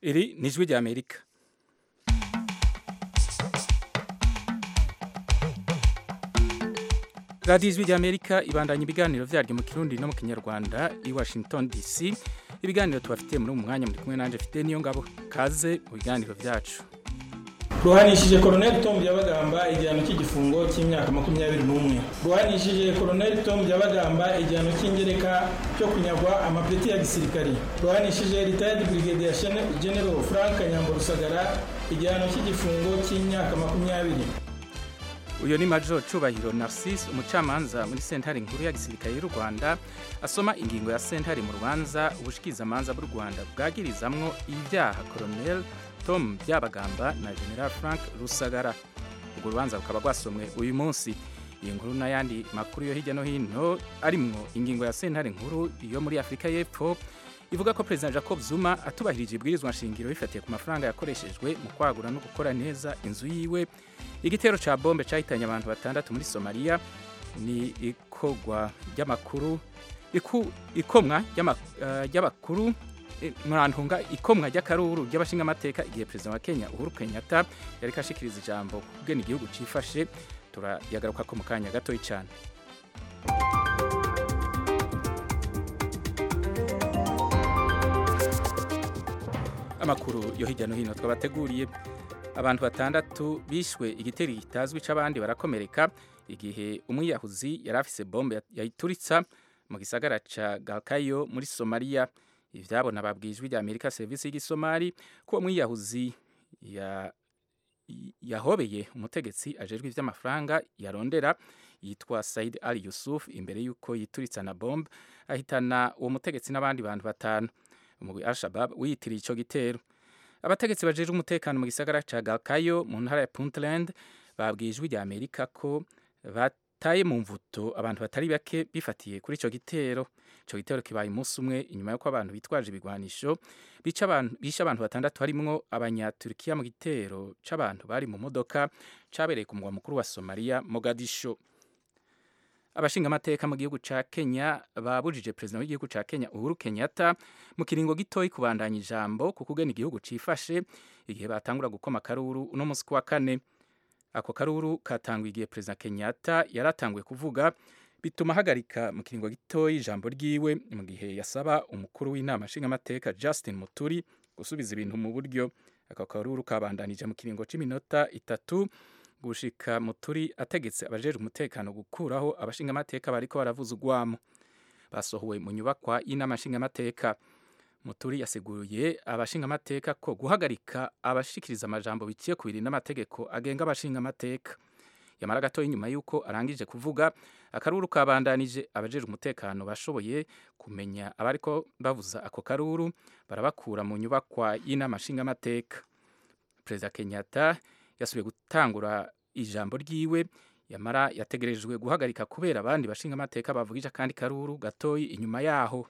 Iri ni ijwi ry'Amerika. radiyo ijwi ry'Amerika ibandanya ibiganiro vyaryo mu Kirundi no mu Kinyarwanda i Washington DC. Ibiganiro tubafitiye muri uyu mwanya muri kumwe nanje Fidel Niyongabo. Kaze mu biganiro vyacu. Ruhanishije Colonel Tom Byabagamba igihano cy'igifungo cy'imyaka 21. Ruhanishije Colonel Tom Byabagamba igihano cy'ingereka cyo kunyagwa amapeti ya gisirikari. Ruhanishije Retired Brigadier General Frank Nyambo Rusagara igihano cy'igifungo cy'imyaka 20. Uyo ni Major Cubahiro Narcisse, umucamanza muri sentare nkuru ya gisirikare y'u Rwanda, asoma ingingo ya sentare mu rubanza ubushikizamanza bw'u Rwanda bwagirizamwo ibyaha Colonel Tom Byabagamba na General Frank Rusagara. Urwo rubanza rukaba rwasomwe uyu munsi. Iyi nkuru n'ayandi makuru yo hirya no hino arimwo ingingo ya sentare nkuru yo muri Afrika y'Epfo ivuga ko President Jacob Zuma atubahirije ibwirizwa nshingiro bifatiye ku mafaranga yakoreshejwe mu kwagura no gukora neza inzu yiwe. Igitero ca bombe cahitanye abantu 6 muri Somalia. Ni ikogwa ry'amakuru ikomwa ry'abakuru murantunga ikomwa ry'akaruru ry'abashinga amateka igihe President wa Kenya Uhuru Kenyatta yari kashikiriza ijambo kugena igihugu cifashe. Turayagaruka ko mu kanya gato cyane. Amakuru yo hirya no hino twabateguriye. Abantu 6 bishwe igitero kitazwi c'abandi barakomereka igihe umwiyahuzi yari afise bombe yayituritsa mu gisagara ca Galkayo muri Somalia. Ivyabona babwijwe rya America Service y'Igisomali ko umwiyahuzi yahobeye umutegetsi ajejwe ivy'amafaranga yarondera yitwa Said Ali Yusuf imbere yuko yituritsa na bombe ahitana uwo mutegetsi n'abandi bantu 5. Umugwi Al-Shabaab wiyitiriye ico gitero. Abategetsi bajeje umutekano mu gisagara ca Galkayo mu ntara ya Puntland babwijwe rya Amerika ko bataye mu mvuto abantu batari bake bifatiye kuri ico gitero. Ico gitero kibaye umunsi umwe inyuma yuko abantu bitwaje ibigwanisho bisha abantu 6 harimwo abanyaturikiya mu gitero c'abantu bari mu modoka cabereye ku mugwa mukuru wa Somalia Mogadisho. Abashinga amateka mu gihugu ca Kenya babujije president w'igihugu ca Kenya Uhuru Kenyatta mu kiringo gitoyi kubandanya ijambo ku kugena igihugu cifashe igihe batangura gukoma karuru uno munsi kwa 4. Ako karuru katangwa igihe president Kenyatta yaratanguye kuvuga bituma hagarika mu kiringo gitoyi ijambo ryiwe mu gihe yasaba umukuru w'inama nshinga amateka Justin Muturi gusubiza ibintu mu buryo. Ako karuru kabandanije mu kiringo c'iminota 3 gushika Muturi ategetse abajeje umutekano gukuraho abashinga amateka bariko baravuza ugwamo. Basohowe mu nyubakwa y'inama nshinga amateka. Muturi yaseguye abashinga amateka ko guhagarika abashikiriza amajambo biciye kubiri n'amategeko agenga abashinga amateka. Yamara gato inyuma yuko arangije kuvuga akaruru kabandanije abajeje umutekano bashoboye kumenya abariko bavuza ako karuru barabakura mu nyubakwa y'inama nshinga amateka. President Kenyatta yasubiye gutangura ijambo ryiwe yamara yategerejwe guhagarika kubera abandi bashinga amateka bavugije kandi karuru gatoyi inyuma yaho.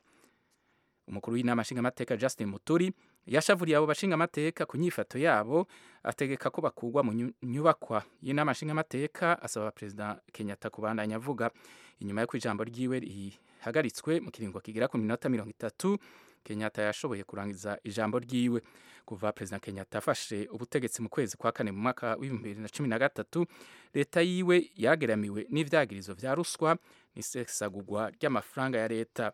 Umukuru w'inama nshinga amateka Justin Muturi yashavuriye abo bashinga amateka ku nyifato yabo ategeka ko bakugwa mu nyubakwa y'inama nshinga amateka asaba President Kenyatta kubandanya avuga. Inyuma yo kwijambo ryiwe rihagaritswe mu kiringo kigira ku minota 30 Kenyatta yashoboye kurangiza ijambo ryiwe. Kuva President Kenyatta afashe ubutegetsi mu kwezi kwa 4 mu mwaka wa 2013 leta yiwe yageramiwe n'ivyagirizo vya ruswa n'isesagurwa ry'amafaranga ya leta.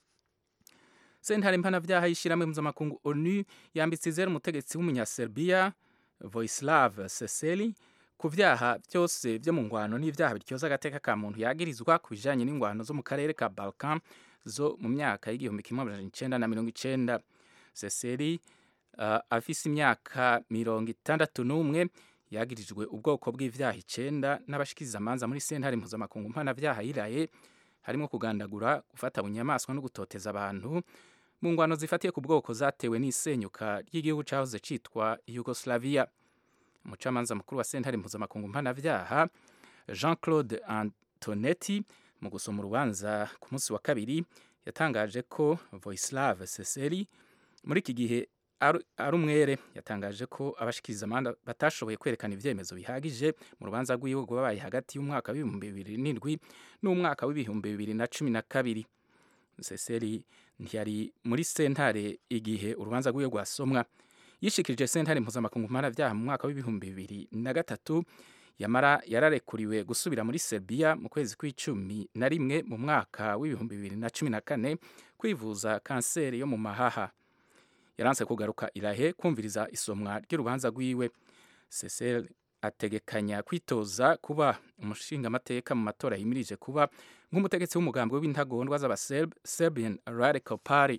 Sentare mpanavyaha y'ishirahamwe mpuzamakungu ONU yambitse izera umutegetsi w'umunyaserbia Vojislav Šešelj ku vyaha byose vyo mu ngwano n'ivyaha bityoza agateka ka muntu yagirizwa ku bijanye n'ingwano zo mu karere ka Balkan zo mu myaka y'igihumbi 1990. Šešelj afise imyaka 61 yagirijwe ubwoko bw'ivyaha 9 n'abashikiriza amanza muri sentare mpuzamakungu mpanavyaha yiraye harimo kugandagura, gufata bunyamaswa no gutoteza abantu mu ngwano zifatiye ku bwoko zatewe n'isenyuka ry'igihugu cahoze citwa Yugoslavia. Umucamanza mukuru wa sentare mpuzamakungu mpanavyaha Jean-Claude Antonetti mu gusoma urubanza ku munsi wa 2 yatangaje ko Vojislav Šešelj muri iki gihe ari umwere. Yatangaje ko abashikiriza amanda batashoboye kwerekana ivyemezo bihagije mu rubanza rw'iwe rwabaye hagati y'umwaka wa 2007 n'umwaka wa 2012. Šešelj ntiyari muri sentare igihe urubanza rw'iwe rwasomwa. yishikirije sentare mpuzamakungu mpanavyaha mu mwaka w'ibihumbi 2003 yamara yararekuriwe gusubira muri Serbia mu kwezi kw'icumi na rimwe mu mwaka w'ibihumbi 2014 kwivuza kanseri yo mu mahaha. Yaranse kugaruka irahe kumviriza isomwa ry'urubanza rwiwe. Cecil ategekanya kwitoza kuba umushinga amateka mu matora yimirije kuba nk'umutegetsi w'umugambi w'intagondwa z'aba-Serbian Radical Party.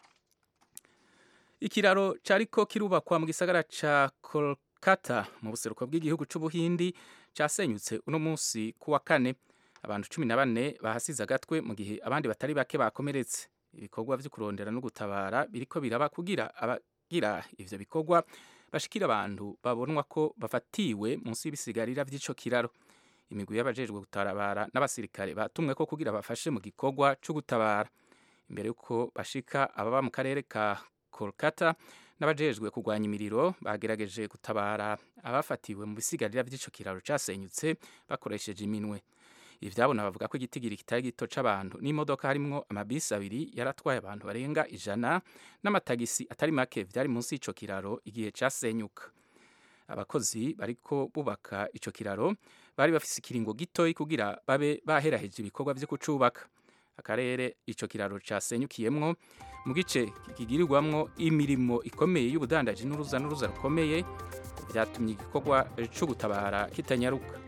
Ikiraro cariko kirubakwa mu gisagara ca Kolkata mu buseruko bw'igihugu c'Ubuhindi casenyutse uno munsi kuwa kane. Abantu 14 bahasize agatwe mu gihe abandi batari bake bakomeretse. Ibikorwa vyo kurondera no gutabara biriko biraba kugira abagira ivyo bikorwa bashikira abantu babonwa ko bafatiwe munsi y'ibisigarira vy'ico kiraro. Imigwi y'abajejwe gutabara n'abasirikare batumwe ko kugira bafashe mu gikorwa cyo gutabara. Imbere yuko bashika ababa mu karere ka Kolkata n'abajejwe kugwanya imiriro bagerageje gutabara abafatiwe mu bisigarira vy'ico kiraro casenyutse bakoresheje iminwe. Ivyabona bavuga ko igitigiri kitari gito c'abantu n'imodoka harimwo amabisi abiri yaratwaye abantu barenga 100 n'amatagisi atari make vyari munsi y'ico kiraro igihe casenyuka. Abakozi bariko bubaka ico kiraro bari bafise ikiringo gitoyi kugira babe baheraheje ibikorwa vyo kucubaka. Akarere ico kiraro casenyukiyemwo mu gice kigirirwamwo imirimo ikomeye y'ubudandaji n'uruza rukomeye vyatumye igikorwa cyo gutabara kitanyaruka.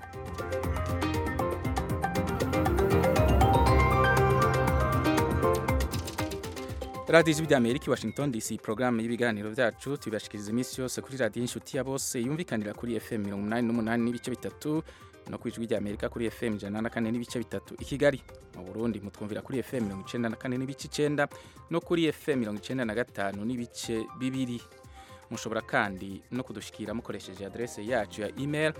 Radio Ijwi ry'Amerika Washington DC, programu y'ibiganiro vyacu tubashikiriza iminsi yose kuri radio inshuti ya bose yumvikanira kuri FM 88 n'ibice bitatu no ku Ijwi ry'Amerika kuri FM 104 n'ibice bitatu i Kigali. Mu Burundi mutwumvira kuri FM 94 n'ibice 9 no kuri FM 95 n'ibice bibiri. Mushobora kandi no kudushikira mukoresheje adresse yacu ya email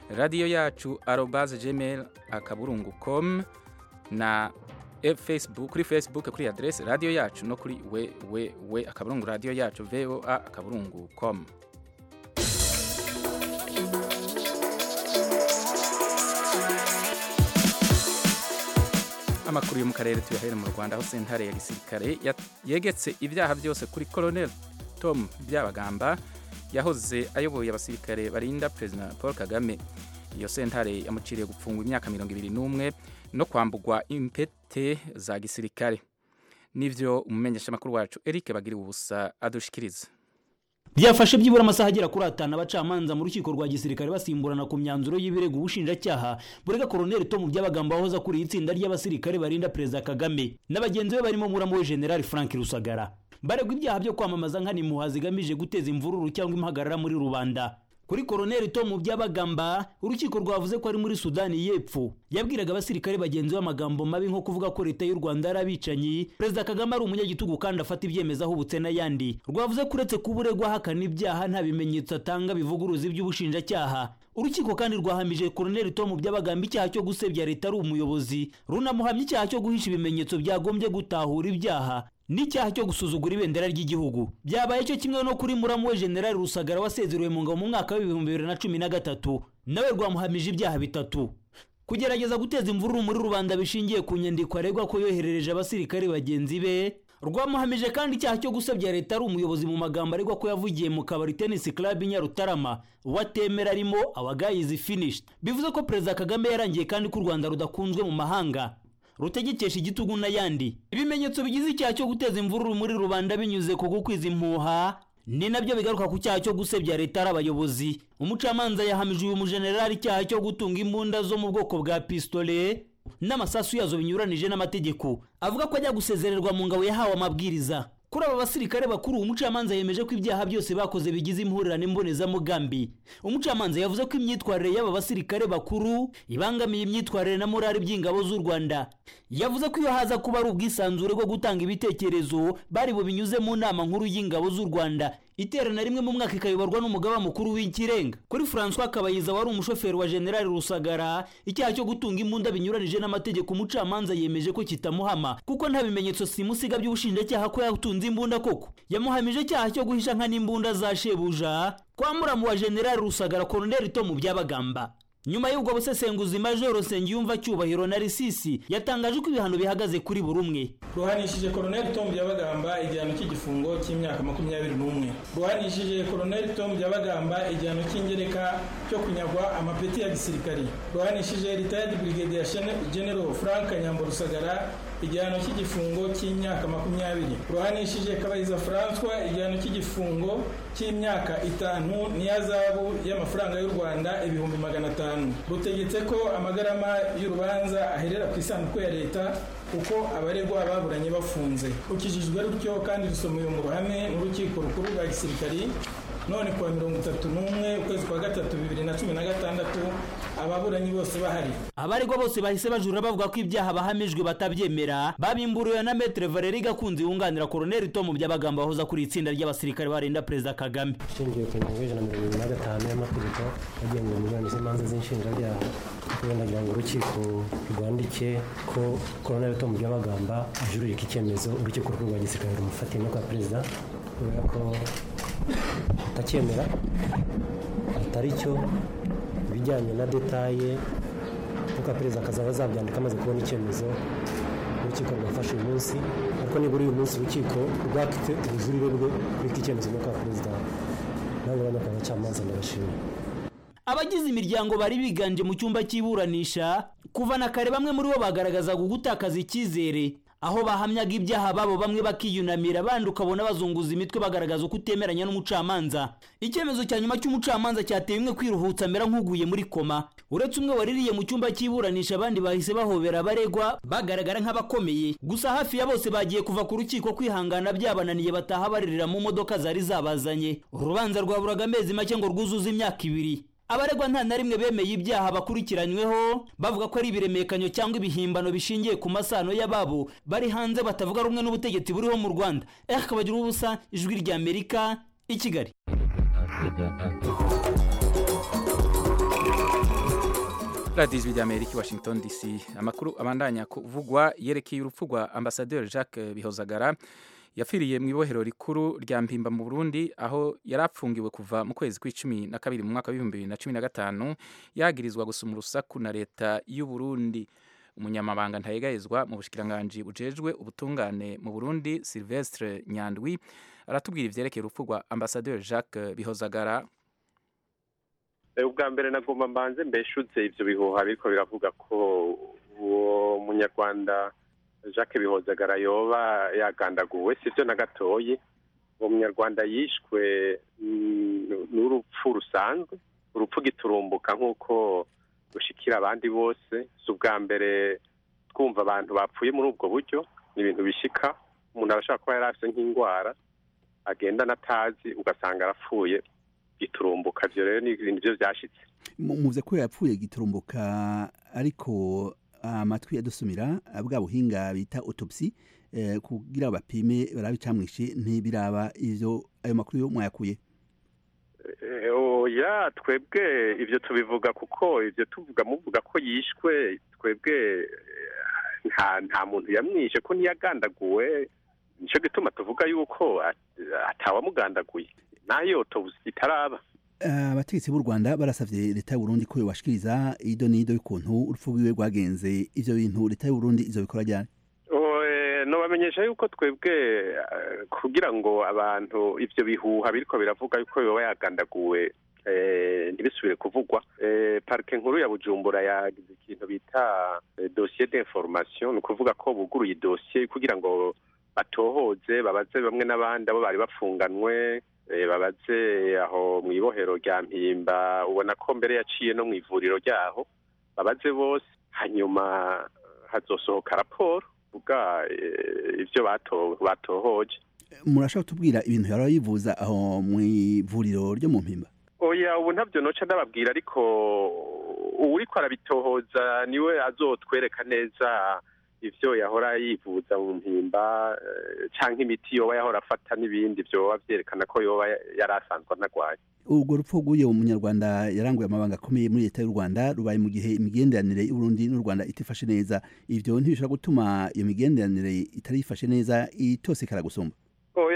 radio.yacu@gmail.com na Facebook, kuri Facebook kuri adresse radio yacu no kuri radio yacu voa.com. Amakuru yo mu karere tuyahere mu Rwanda aho sentare ya gisirikare yegetse ibyaha byose kuri Colonel Tom Byabagamba yahoze ayoboye abasirikare barinda President Paul Kagame. Iyo sentare yamuciriye gupfungwa imyaka 21 no kwambugwa impete za gisirikare. Nivyo umumenyesha makuru wacu Eric Bagiri ubusa adushikiriza. Byafashe byibura amasaha agera kuri 5 abacamanza mu rukiko rwa gisirikare basimburana ku myanzuro y'ibirego ubushinjacyaha burega Colonel Tom Byabagamba wahoza kuri itsinda ry'abasirikare barinda President Kagame n'abagenzi be barimo muramu we General Frank Rusagara. Baregwa ibyaha byo kwamamaza nkani muhazi gamije guteza imvururu cyangwa impagarara muri rubanda. Kuri Colonel Tom Byabagamba urukiko rwavuze ko ari muri Sudani y'Epfo yabwiraga abasirikare bagenzi b'amagambo mabi nko kuvuga ko leta y'u Rwanda arabicanyi President Kagame ari umunyagitugu kandi afata ibyemeza aho ubutse n'ayandi. Rwavuze kuretse kuburegwa hakana ibyaha nta bimenyetso atanga bivuguruza iby'ubushinjacyaha. Urukiko kandi rwahamije Colonel Tom Byabagamba icyaha cyo gusebya leta ari umuyobozi runamuhamya icyaha cyo guhisha ibimenyetso byagombye gutahura ibyaha n'icyaha cyo gusuzugura ibendera ry'igihugu. Byabaye cyo kimwe no kuri muramu we General Rusagara wasezerewe mu ngabo mu mwaka wa 2013 nawe rwamuhamije ibyaha bitatu: kugerageza guteza imvururu muri rubanda bishingiye ku nyandiko aregwa ko yoherereje abasirikare bagenzi be. Rwamuhamije kandi icyaha cyo gusebya leta ari umuyobozi mu magambo aregwa ko yavugiye mu kabari Tennis Club Nyarutarama watemera arimo our guy is finished. Bivuze ko President Kagame yarangiye kandi ko u Rwanda rudakunzwe mu mahanga rutegekesha igitugu n'ayandi. Ibimenyetso bigize icyaha cyo guteza imvururu muri rubanda binyuze ku gukwiza impuha ni nabyo bigaruka ku cyaha cyo gusebya leta ari abayobozi. Umucamanza yahamije uyu mujenerali icyaha cyo gutunga imbunda zo mu bwoko bwa pistolet n'amasasu yazo binyuranije n'amategeko. Avuga ko ajya gusezererwa mu ngabo yahawe amabwiriza. Kuri aba basirikare bakuru umucamanza yemeje ko ibyaha byose bakoze bigize impurirane mbonezamugambi. Umucamanza yavuze ko imyitwarire y'aba basirikare bakuru ibangamiye imyitwarire na morali by'ingabo z'u Rwanda. Yavuze ko iyo haza kuba ari ubwisanzure bwo gutanga ibitekerezo bari bo binyuze mu nama nkuru y'ingabo z'u Rwanda iterana rimwe mu mwaka ikayoborwa n'umugaba mukuru w'ikirenga. Kuri François Kabayiza wari umushoferi wa General Rusagara icyaha cyo gutunga imbunda binyuranije n'amategeko umucamanza yemeje ko kitamuhama kuko nta bimenyetso simusiga by'ubushinjacyaha ko yatunze imbunda koko. Yamuhamije icyaha cyo guhisha nka n'imbunda za shebuja kwa muramu wa General Rusagara Colonel Tom Byabagamba. nyuma y'ubwo busesenguzi Major Sengiyumva Cyubahiro Narisisi yatangaje ko ibihano bihagaze kuri buri umwe. Ruhanishije Colonel Tom Byabagamba igihano cy'igifungo cy'imyaka 21. Ruhanishije Colonel Tom Byabagamba igihano cy'ingereka cyo kunyagwa amapeti ya gisirikari. Ruhanishije Retired Brigadier General Frank Nyamborusagara igihano cy'igifungo cy'imyaka 20. Ruhanishije Kabayiza François igihano cy'igifungo cy'imyaka 5 n'iyazabu y'amafaranga y'u Rwanda 500. Rutegetse ko amagarama y'urubanza aherera ku isanduku ya leta uko abaregwa baburanye bafunze. Ukijijwe rutyo kandi rusomewe mu ruhame n'urukiko rukuru rwa gisirikari none kuwa 31 ukwezi kwa 3 2016 ababuranyi bose bahari. Abaregwa bose bahise bajura bavuga ko ibyaha bahamijwe batabyemera, babimburiwe na Maître Valérie Gakunzi wunganira Colonel Tom Byabagamba wahoza kuri itsinda ry'abasirikare barinda Perezida Kagame. Shingiye ku ngingo ya 125 y'amategeko agenga imiburanire y'imanza z'inshinjabyaha, kugira ngo urukiko rwandike ko Colonel Tom Byabagamba ajurira iki cyemezo urukiko rukuru rwa gisirikare rumufatiye no kwa Perezida kubera ko atacyemera atari cyo bijyanye na detaye kuko Perezida akazaba azabyandika amaze kubona icyemezo urukiko rwafashe uyu munsi, ariko nibura uyu munsi urukiko rwafite ubujurire bwe kuri iki cyemezo no kwa Perezida nawe urabona ko abacamanza ndabashimira. Abagize imiryango bari biganje mu cyumba cy'iburanisha kuva na kare bamwe muri bo bagaragaza gutakaza icyizere, aho bahamyaga ibyaha babo bamwe bakiyunamira abandi ukabona bazunguza imitwe bagaragaza uko utemeranya n'umucamanza. Icyemezo cya nyuma cy'umucamanza cyateye imwe kwiruhutsa amera nk'uguye muri koma. Uretse umwe waririye mu cyumba cy'iburanisha abandi bahise bahobera abaregwa bagaragara nk'abakomeye. Gusa hafi ya bose bagiye kuva ku rukiko kwihangana byabananiye bataha baririra mu modoka zari zabazanye. Urubanza rwaburaga amezi make ngo rwuzuze imyaka 2. Abaregwa nta na rimwe bemeye ibyaha bakurikiranyweho bavuga ko ari ibiremekanyo cyangwa ibihimbano bishingiye ku masano y'ababo bari hanze batavuga rumwe n'ubutegetsi buriho mu Rwanda. Kabagira ubusa, Ijwi rya Amerika, i Kigali. Radio Ijwi rya Amerika, Washington DC. Amakuru abandanya kuvugwa yerekeye urupfu rwa Ambassadeur Jacques Bihozagara yafiriye mu ibohero rikuru rya Mpimba mu Burundi, aho yarapfungiwe kuva mu kwezi kwa12 mu mwaka wa 2015 yagirizwa gusuma urusaku na leta y'u Burundi. Umunyamabanga ntayegayezwa mu bushikiranganje bujejwe ubutungane mu Burundi, Sylvestre Nyandwi, aratubwira ivyerekeye urupfu rwa Ambassadeur Jacques Bihozagara. Ubwa mbere nagomba mbanze mbeshuze ivyo bihuha biriko biravuga ko uwo munyarwanda Jacques Bihozagara yoba yagandaguwe, sivyo na gatoyi. Uwo munyarwanda yishwe n'urupfu rusanzwe, urupfu giturumbuka nk'uko rushikira abandi bose. Si ubwa mbere twumva abantu bapfuye muri ubwo buryo, ni ibintu bishika. Umuntu arashaka kuba yarafise nk'indwara agenda natazi ugasanga arapfuye giturumbuka. Ivyo rero ni ibintu byo byashitse. Muvuze ko yapfuye giturumbuka, ariko amatwi yadusumira bwa buhinga bita autopsy kugira bapime barabicamwishe ntibiraba ivyo ayo makuru yo mwayakuye. Oya, twebwe ivyo tubivuga kuko ivyo tuvuga muvuga ko yishwe, twebwe nta muntu yamwishe ko niyagandaguwe, nico gituma tuvuga yuko atawamugandaguye nayo autopsy itaraba. Abategetsi b'u Rwanda barasavye leta y'u Burundi ko yobashikiriza ido nido y'ukuntu urupfu rwiwe rwagenze. Ivyo bintu leta y'u Burundi izobikora ryari? No bamenyesha yuko twebwe kugira ngo abantu ivyo bihuha biriko biravuga yuko yoba yagandaguwe ntibisubire kuvugwa. Parike nkuru ya Bujumbura yagize ikintu bita dossier d'information, ni kuvuga ko buguruye dossier kugira ngo batohoze babaze bamwe n'abandi abo bari bafunganwe, babaze aho mu ibohero rya Mpimba, ubona ko mbere yaciye no mu ivuriro ryaho, babaze bose hanyuma hazosohoka raporo uvuga ivyo batohoje. Murashaka kutubwira ibintu yari yivuza aho mu ivuriro ryo mu Mpimba? Oya, ubu ntavyo noca ndababwira, ariko uwuriko arabitohoza niwe azotwereka neza ivyo yahora yivuza mu Mpimba canke imiti yoba yahora afata n'ibindi vyoba vyerekana ko yoba yarasanzwe anagwaye. Urwo rupfu rw'uyo munyarwanda yaranguye amabanga akomeye muri leta y'u Rwanda rubaye mu gihe imigenderanire y'u Burundi n'u Rwanda itifashe neza. Ivyo ntibishobora gutuma iyo migenderanire itari ifashe neza itosekara gusumba? Oya,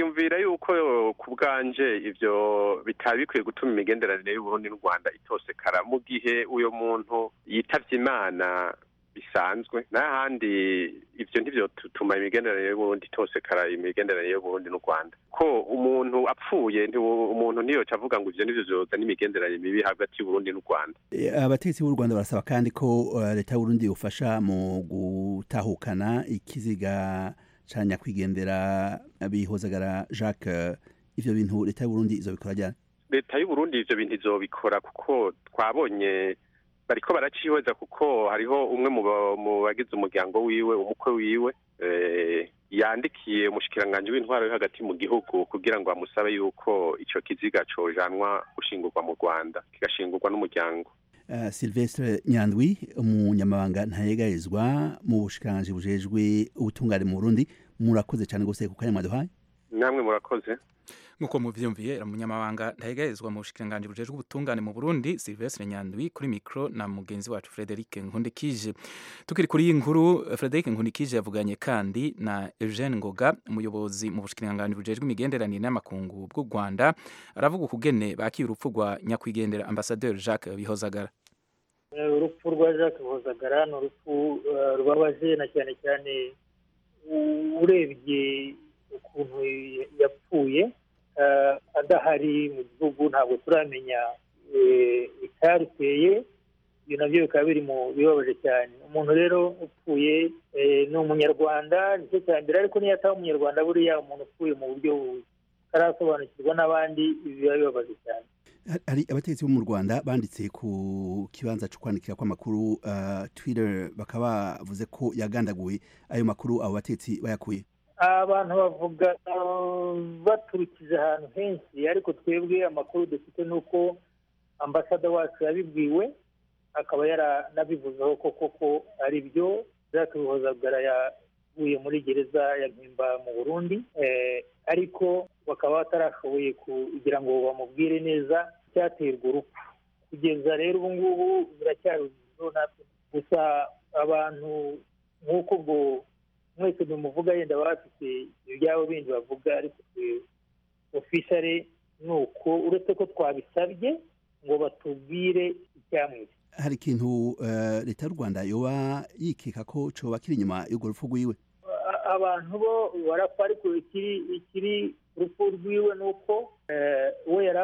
niyumvira yuko ku bwanje ivyo bitaba bikwiye gutuma imigenderanire y'Uburundi n'u Rwanda itosekara mu gihe uyo muntu yitavye Imana bisanzwe n'ahandi ivyo ntivyo tutuma imigenderanire y'Uburundi itosekara, imigenderanire y'Uburundi n'u Rwanda ko umuntu apfuye umuntu niyoca avuga ngo ivyo nivyo vyoza n'imigenderanire mibi hagati y'Uburundi n'u Rwanda. Abategetsi b'u Rwanda barasaba kandi ko leta y'Uburundi yofasha mu gutahukana ikiziga ca nyakwigendera Bihozagara Jacques. Ivyo bintu leta y'Uburundi izobikora ryari? Leta y'Uburundi ivyo bintu izobikora kuko twabonye bariko baracihweza, kuko hariho umwe mu bagize umuryango wiwe, umukwe wiwe yandikiye umushikiranganje w'intwaro yo hagati mu gihugu kugira ngo amusabe yuko ico kiziga cojanwa gushingurwa mu Rwanda kigashingurwa n'umuryango. Sylvestre Nyandwi, umunyamabanga ntayegayezwa mu bushikiranganje bujejwe ubutungane mu Burundi, murakoze cyane gose ku kanya mwaduhaye. Namwe murakoze. Nkuko muvyumviye umunyamabanga ntayegayezwa mu bushikiranganje bujejwe ubutungane mu Burundi Sylvestre Nyandwi kuri micro na mugenzi wacu Frederic Nkundikije. Tukiri kuri iyi nkuru, Frederic Nkundikije yavuganye kandi na Eugene Ngoga, umuyobozi mu bushikiranganje bujejwe imigenderanire n'amakungu bw'u Rwanda, aravuga ukugene bakiye urupfu rwa nyakwigendera Ambassadeur Jacques Bihozagara. Urupfu rwa Jacques Bihozagara ni urupfu rubabaje na cyane cyane urebye ukuntu yapfuye adahari mu gihugu. Ntabwo turamenya icyaruteye, ibyo nabyo bikaba biri mu bibabaje cyane. Umuntu rero upfuye ni umunyarwanda, nicyo cya mbere, ariko niyo ataba umunyarwanda buriya umuntu upfuye mu buryo butarasobanukirwa n'abandi biba bibabaje cyane. Hari abategetsi bo mu Rwanda banditse ku kibanza cyo kwandikira kw'amakuru Twitter, bakaba bavuze ko yagandaguye. Ayo makuru abo bategetsi bayakuye? Abantu bavuga baturukije ahantu henshi, ariko twebwe amakuru dufite nuko ambasada wacu yabibwiwe, akaba yaranabivuzeho koko ari byo. Jacques Bihozagara yavuye muri gereza ya Mpimba mu Burundi, ariko bakaba batarashoboye kugira ngo bamubwire neza icyaterwa urupfu. Kugeza rero ubu ngubu biracyari natwe gusa. Abantu nk'uko ubwo mwese nimuvuga yenda bafite ibyabo bindi bavuga, ariko officially nuko uretse ko twabisabye ngo batubwire icyamwishe. Hari ikintu leta y'u Rwanda yoba yikeka ko coba kiri inyuma y'urwo rupfu rwiwe? Abantu bo barapfa, ariko ikiri urupfu rwiwe nuko we yari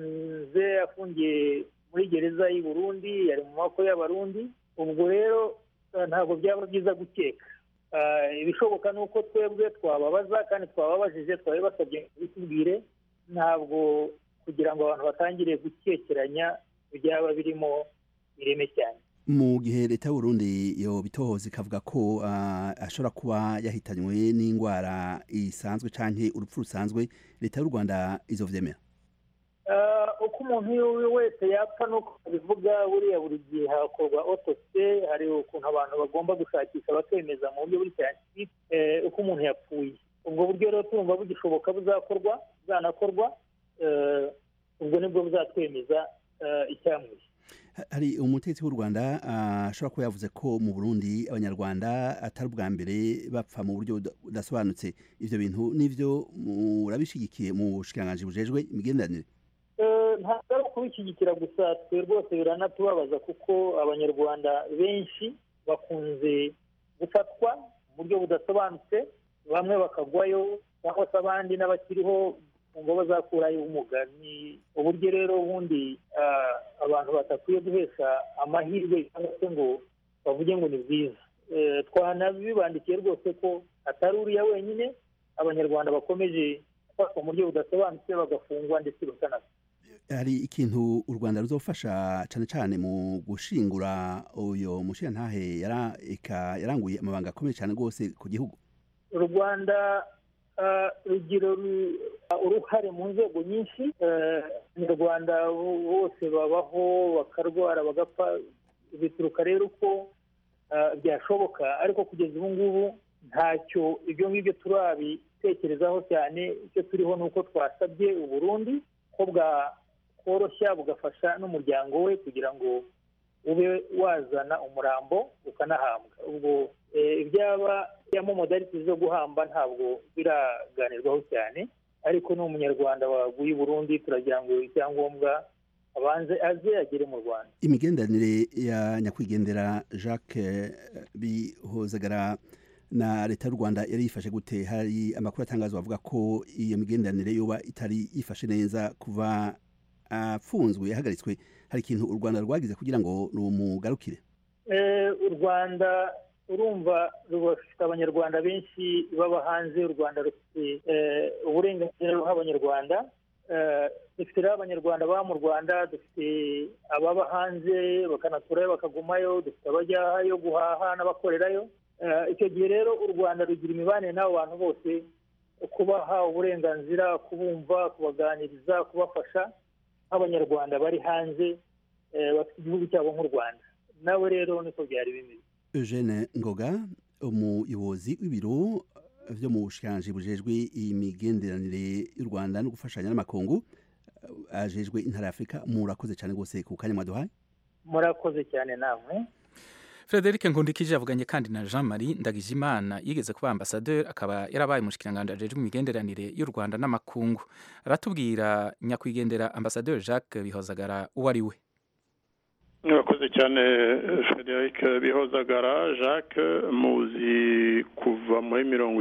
afungiye muri gereza y'u Burundi, yari mu maboko y'Abarundi. Ubwo rero ntabwo byaba byiza gukeka. Ibishoboka ni uko twebwe twababaza, kandi twababajije, twabibasabye bitubwire, ntabwo kugira ngo abantu batangire gukekeranya byaba birimo ireme cyane. Mu gihe leta y'Uburundi yo bitohoza ikavuga ko ashobora kuba yahitanywe n'indwara isanzwe canke urupfu rusanzwe, leta y'u Rwanda izovyemera? Uko umuntu wese yapfa nuko bivuga, buriya buri gihe hakorwa autopsy, hari ukuntu abantu bagomba gushakisha bakemeza mu buryo buri scientifique uko umuntu yapfuye. Ubwo buryo rero tumva bugishoboka buzanakorwa, ubwo nibwo buzatwemeza icyamwishe. Hari umutegetsi w'u Rwanda ashobora kuba yavuze ko mu Burundi abanyarwanda atari ubwa mbere bapfa mu buryo budasobanutse. Ivyo bintu nivyo murabishigikiye mu bushikiranganje bujejwe imigenderanire? Ntabwo ari ukubishyigikira gusa, twe rwose biranatubabaza kuko abanyarwanda benshi bakunze gufatwa mu buryo budasobanutse, bamwe bakagwayo cyangwa se abandi n'abakiriho ngo bazakurayo ubumuga. Ni uburyo rero ubundi abantu batakwiye guhesha amahirwe cyangwa se ngo bavuge ngo ni bwiza. Twanabibandikiye rwose ko atari uriya wenyine, abanyarwanda bakomeje gufatwa mu buryo budasobanutse, bagafungwa ndetse bakanapfa. Hari ikintu u Rwanda ruzofasha cyane cyane mu gushingura uyo mushirantahe yaranguye amabanga akomeye cyane rwose ku gihugu? U Rwanda rugira uruhare mu nzego nyinshi. Abanyarwanda bose babaho bakarwara bagapfa, bituruka rero uko byashoboka, ariko kugeza ubu ngubu ntacyo ibyo ngibyo turabitekerezaho cyane. icyo turiho ni uko twasabye u Burundi ko bwakoroshya bugafasha n'umuryango we kugira ngo ube wazana umurambo ukanahambwa. ubwo ibyaba byamo modaliti zo guhamba ntabwo biraganirwaho cyane, ariko ni umunyarwanda waguye i Burundi, turagira ngo icyangombwa abanze aze agere mu Rwanda. Imigenderanire ya nyakwigendera Jacques Bihozagara na leta y'u Rwanda yari yifashe gute? Hari amakuru atangazwa avuga ko iyo migenderanire yoba itari yifashe neza kuva afunzwe yahagaritswe. Hari ikintu u Rwanda rwagize kugira ngo rumugarukire? U Rwanda urumva rufite abanyarwanda benshi baba hanze. U Rwanda rufite uburenganzira bw'abanyarwanda, dufite abanyarwanda baba mu Rwanda, dufite ababa hanze bakanaturayo bakagumayo, dufite abajyayo guhaha n'abakorerayo. Icyo gihe rero u Rwanda rugira imibanire n'abo bantu bose, kubaha uburenganzira, kubumva, kubaganiriza, kubafasha nk'abanyarwanda bari hanze bafite igihugu cyabo nk'u Rwanda. Nawe rero niko byari bimeze. Eugene Ngoga, umuyobozi w'ibiro vyo mu bushikiranganji bujejwe imigenderanire y'u Rwanda no gufashanya n'amakungu ajejwe intara Afrika, murakoze cyane gose ku kanya mwaduhaye. Murakoze cyane namwe. Frederic Nkundikije avuganye kandi na Jean-Marie Ndagijimana yigeze kuba ambassadeur, akaba yarabaye umushikiranganje ajejwe imigenderanire y'u Rwanda n'amakungu. Aratubwira nyakwigendera ambassadeur Jacques Bihozagara uwo ari we. Murakoze cyane Frederic Bihozagara Jacques, muzi kuva muri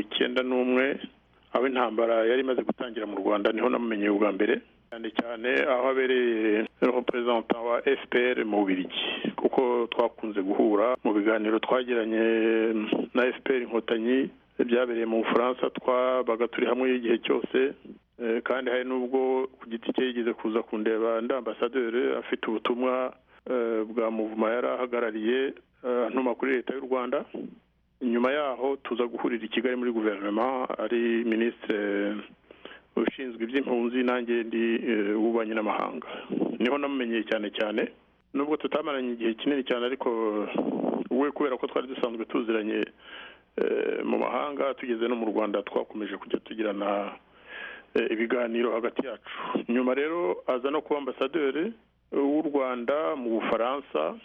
1991 aho intambara yari imaze gutangira mu Rwanda, niho namumenye ubwa mbere cyane aho abereye representant wa FPR mu Bubiligi, kuko twakunze guhura mu biganiro twagiranye na FPR Inkotanyi byabereye mu Bufaransa. Twabaga turi hamwe igihe cyose, kandi hari nubwo ku giti cye yigeze kuza kundeba nda ambassadeur afite ubutumwa bwa muvuma yarahagarariye ntuma kuri leta y'u Rwanda. Nyuma yaho tuza guhurira i Kigali muri gouvernement, ari ministre ushinzwe iby'impunzi, nanjye ndi ubanye n'amahanga. Niho namumenyeye cyane nubwo tutamaranye igihe kinini cyane, ariko we kubera ko twari dusanzwe tuziranye mu mahanga, tugeze no mu Rwanda twakomeje kujya tugirana ibiganiro hagati yacu. Nyuma rero aza no kuba ambassadeur w'u Rwanda mu Bufaransa.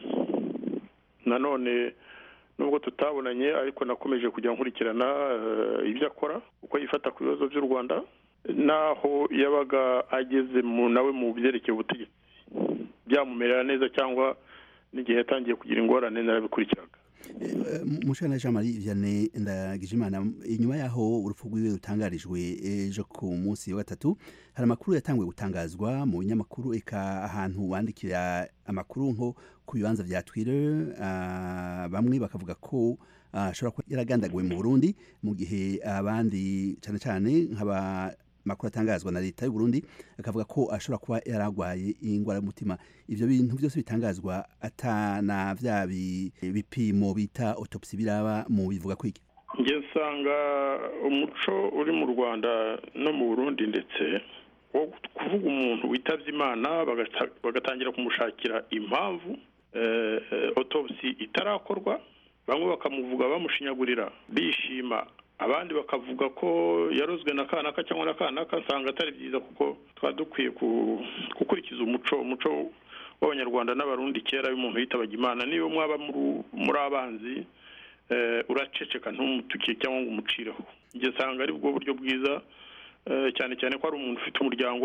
Nanone nubwo tutabonanye, ariko nakomeje kujya nkurikirana ibyo akora, uko yifata ku bibazo by'u Rwanda, naho yabaga ageze nawe mu byerekeye ubutegetsi, byamumerera neza cyangwa n'igihe yatangiye kugira ingorane narabikurikiraga. Mushana Jean-Marie Vianney Ndagijimana, inyuma yaho urupfu rwiwe rutangarijwe ejo ku munsi wa gatatu, hari amakuru yatanguye gutangazwa mu binyamakuru, eka ahantu wandikira amakuru nko ku bibanza vya Twitter. Bamwe bakavuga ko ashobora kuba yaragandaguwe mu Burundi, mu gihe abandi cyane nk'aba makuru atangazwa na leta y'u Burundi akavuga ko ashobora kuba yaragwaye ingwara y'umutima. Ivyo bintu byose bitangazwa atana vya bipimo bita autopsy biraba mu bivuga kwiki? Nge nsanga umuco uri mu Rwanda no mu Burundi ndetse wo kuvuga umuntu witavye Imana bagatangira kumushakira impamvu autopsy itarakorwa, bamwe bakamuvuga bamushinyagurira bishima, abandi bakavuga ko yarozwe na kanaka cyangwa na kanaka. Nsanga atari byiza, kuko twadukwiye gukurikiza umuco w'abanyarwanda n'abarundi. Kera y'umuntu yitabaga Imana, niyo mwaba muri abanzi uraceceka ntumutukiye cyangwa ngo umucireho. Nge nsanga ari bwo buryo bwiza, cyane ko ari umuntu ufite umuryango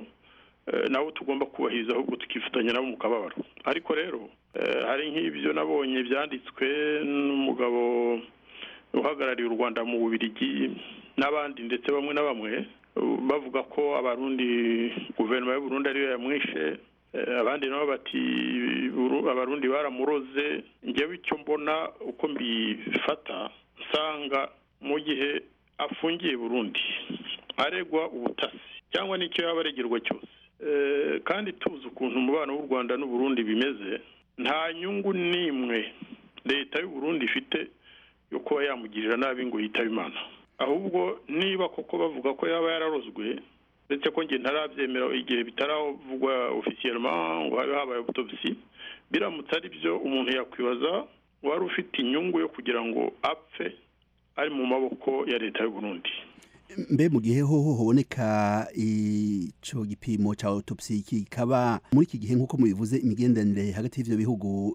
nawe tugomba kubahiriza, ahubwo tukifatanya nabo mu kababaro. Ariko rero hari nk'ibyo nabonye byanditswe n'umugabo uhagarariye u Rwanda mu Bubiligi n'abandi, ndetse bamwe na bamwe bavuga ko abarundi, guverinoma y'u Burundi ariyo yamwishe, abandi nabo bati abarundi baramuroze. Ngewe icyo mbona uko mbifata, nsanga mu gihe afungiye Burundi aregwa ubutasi cyangwa n'icyo yaba aregerwa cyose, kandi tuzi ukuntu umubano w'u Rwanda n'u Burundi bimeze, nta nyungu n'imwe leta y'u Burundi ifite yo kuba yamugirira nabi ngo yitabe Imana. Ahubwo niba koko bavuga ko yaba yararozwe, ndetse ko nge ntarabyemera igihe bitaravugwa officiellement ngo habaye autopsy, biramutse ari byo umuntu yakwibaza wari ufite inyungu yo kugira ngo apfe ari mu maboko ya leta y'u Burundi. Mbe mu gihe hoho hoboneka ico gipimo ca autopsy kikaba muri iki gihe nk'uko mubivuze, imigenderanire hagati y'ivyo bihugu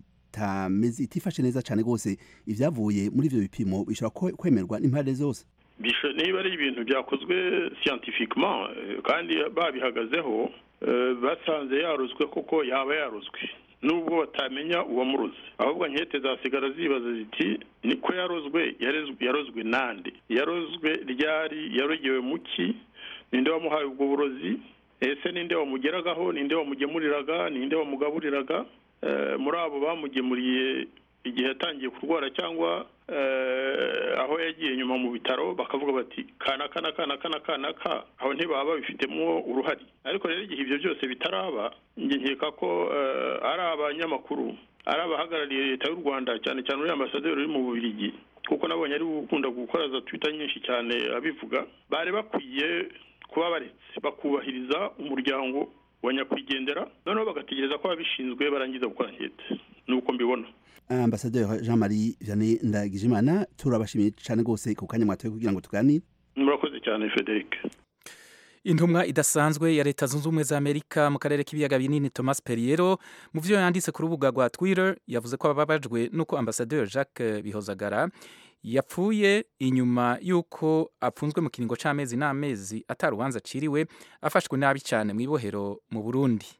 itifashe neza cyane gose, ivyavuye muri ivyo bipimo bishobora kwemerwa n'impande zose? niba ari ibintu byakozwe scientifiquement kandi babihagazeho basanze yarozwe koko yaba yarozwe nubwo batamenya uwamuroze ahubwo nkete zasigara zibaza ziti niko yarozwe nande yarozwe ryari yarogewe muki ninde wamuhaye ubwo burozi ese ninde wamugeragaho ninde wamugemuriraga ninde wamugaburiraga muri abo bamugemuriye igihe yatangiye kurwara cyangwa aho yagiye nyuma mu bitaro bakavuga bati kanaka aho ntibaba bifitemo uruhari ariko rero igihe ibyo byose bitaraba nkeka ko ari abanyamakuru ari abahagarariye leta y'u Rwanda cyane cyane uri ambasaderi uri mu Bubiligi kuko nabonye ari gukunda gukora za Twitter nyinshi cyane abivuga bari bakwiye kuba baretse bakubahiriza umuryango wa nyakwigendera noneho bagategereza ko abishinzwe barangiza gukora nkete nuko mbibona. Ambasaderi Jean-Marie Vianney Ndagijimana turabashimiye cyane gose ku kanya mwatoye kugira ngo tuganire. Murakoze cyane Frederic. Intumwa idasanzwe ya leta zunze ubumwe za Amerika mu karere k'ibiyaga binini Thomas Perriello mu byo yanditse ku rubuga rwa Twitter yavuze ko ababajwe nuko Ambasaderi Jacques Bihozagara yapfuye inyuma yuko apfunzwe mu kiringo c'amezi n'amezi atarubanza aciriwe afashwe nabi cyane mu ibohero mu Burundi.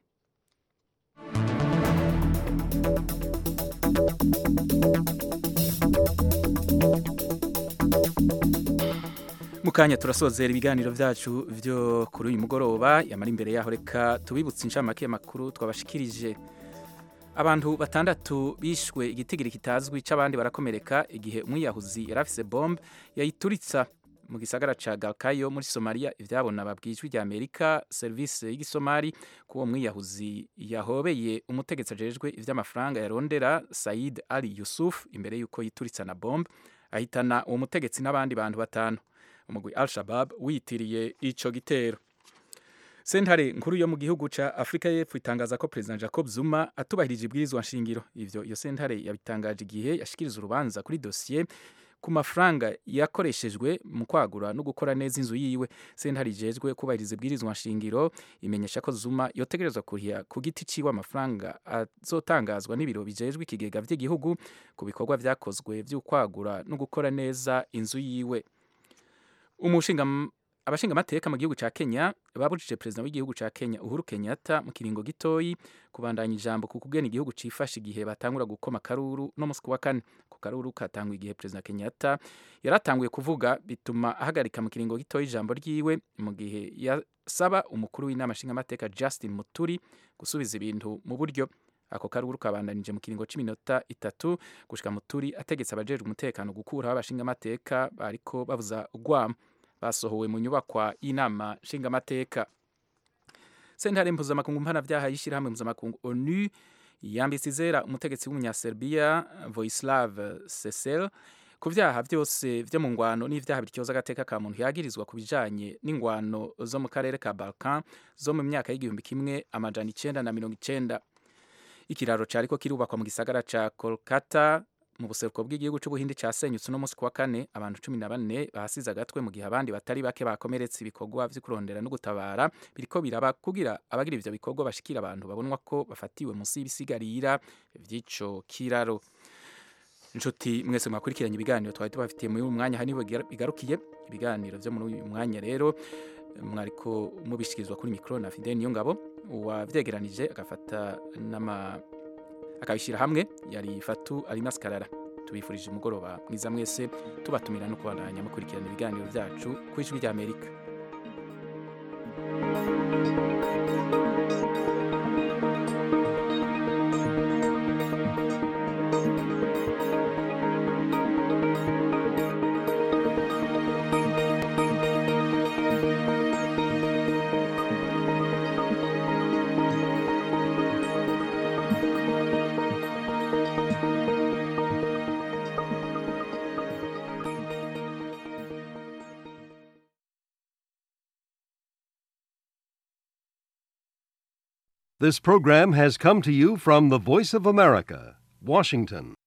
Mukanya turasozera ibiganiro vyacu vyo kuri uyu mugoroba yamara imbere yaho reka tubibutse inshamake y'amakuru twabashikirije. Abantu batandatu bishwe igitigiri kitazwi c'abandi barakomereka igihe umwiyahuzi yarafise bombe yayituritsa mu gisagara ca Galkayo muri Somalia ivyabona babwijwe rya Amerika service y'igisomali kuwo mwiyahuzi yahobeye umutegetsi ajejwe ivy'amafaranga yarondera Said Ali Yusuf imbere yuko yituritsa na bombe ahitana uwo mutegetsi n'abandi bantu batanu. Umugwi Al-Shabaab witiriye ico gitero. Sentare nkuru yo mu gihugu ca Afrika y'Epfo itangaza ko President Jacob Zuma atubahirije ibwirizwa nshingiro. Ivyo iyo sentare yabitangaje igihe yashikiriza urubanza kuri dossier ku mafaranga yakoreshejwe mu kwagura no gukora neza inzu yiwe. Sentare ijejwe kubahiriza ibwirizwa nshingiro imenyesha ko Zuma yotegerezwa kuriha ku giti ciwe amafaranga azotangazwa n'ibiro bijejwe ikigega vy'igihugu ku bikorwa vyakozwe vy'ukwagura no gukora neza inzu yiwe. Abashinga amateka mu gihugu ca Kenya babujije president w'igihugu ca Kenya Uhuru Kenyatta mu kiringo gitoyi kubandanya ijambo ku kugena igihugu cifashe igihe batangura gukoma karuru no musi wa kane ku karuru katangwa igihe president Kenyatta yaratanguye kuvuga bituma ahagarika mu kiringo gitoyi ijambo ryiwe mu gihe yasaba umukuru w'inama nshinga amateka Justin Muturi gusubiza ibintu mu buryo. Ako karuru kabandanije mu kiringo c'iminota 3 gushika Muturi ategetse abajejwe umutekano gukuraho abashinga amateka bariko bavuza ugwamo basohowe mu nyubakwa y'inama nshinga amateka. Sentare mpuzamakungu mpanavyaha y'ishirahamwe mpuzamakungu ONU yambitse izera umutegetsi w'umunyaserbia Vojislav Šešelj ku vyaha vyose vyo mu ngwano n'ivyaha bityoza agateka ka muntu yagirizwa ku bijanye n'ingwano zo mu karere ka Balkan zo mu myaka y'igihumbi kimwe amajana 990. Ikiraro cariko kirubakwa mu gisagara ca Kolkata mu buseruko bw'igihugu c'ubuhindi casenyutse no musi kwa kane abantu 14 bahasize agatwe mu gihe abandi batari bake bakomeretse ibikorwa vyo kurondera no gutabara biriko biraba kugira abagira ivyo bikorwa bashikira abantu babonwa ko bafatiwe munsi y'ibisigarira vy'ico kiraro. Inshuti mwese mwakurikiranye ibiganiro twari tubafitiye muri uyu mwanya hanibo bigarukiye ibiganiro vyo muri uyu mwanya rero mwariko mubishikirizwa kuri micro na Fidel Niyongabo wavyegeranije agafata akabishira hamwe yari Fatu Alinas Karara. Tubifurije umugoroba mwiza mwese tubatumira no kubandanya mukurikirana ibiganiro vyacu ku Ijwi rya Amerika. This program has come to you from the Voice of America, Washington.